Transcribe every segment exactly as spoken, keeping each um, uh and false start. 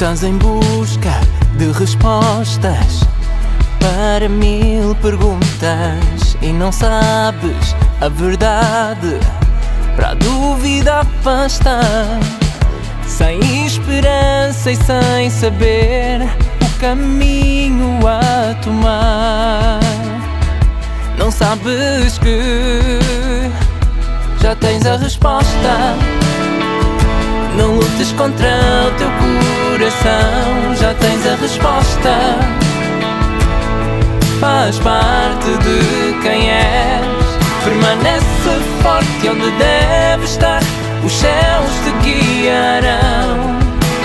Estás em busca de respostas para mil perguntas e não sabes a verdade, para a dúvida afastar. Sem esperança e sem saber o caminho a tomar, não sabes que já tens a resposta. Não lutes contra o teu coração, já tens a resposta. Faz parte de quem és, permanece forte onde deves estar. Os céus te guiarão.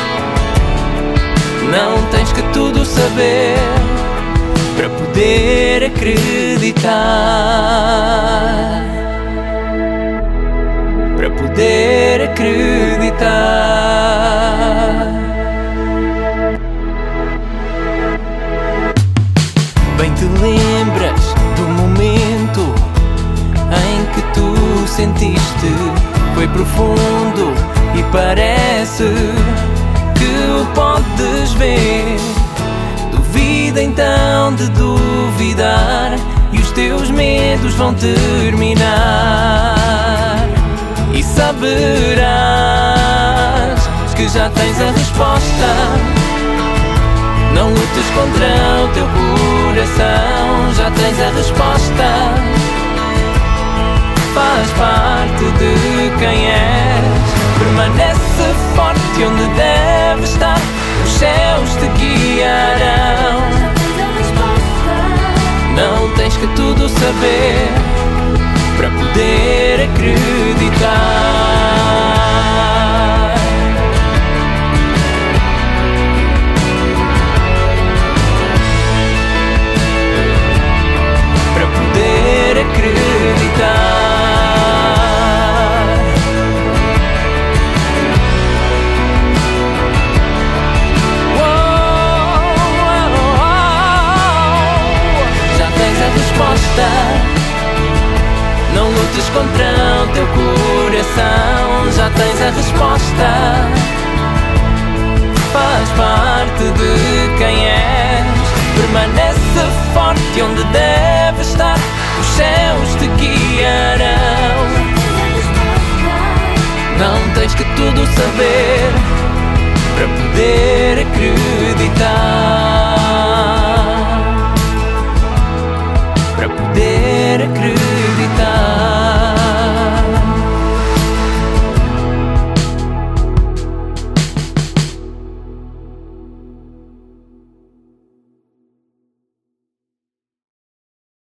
Não tens que tudo saber para poder acreditar, para poder acreditar. Bem te lembras do momento em que tu sentiste foi profundo e parece que o podes ver. Duvida então de duvidar e os teus medos vão terminar. E saberás que já tens a resposta. Não lutes contra o teu coração, já tens a resposta. Faz parte de quem és, permanece forte onde deve estar. Os céus te guiarão. Não tens que tudo saber para poder acreditar, para poder acreditar. Não lutes contra o teu coração, já tens a resposta. Faz parte de quem és, permanece forte onde deve estar. Os céus te guiarão. Não tens que tudo saber para poder acreditar.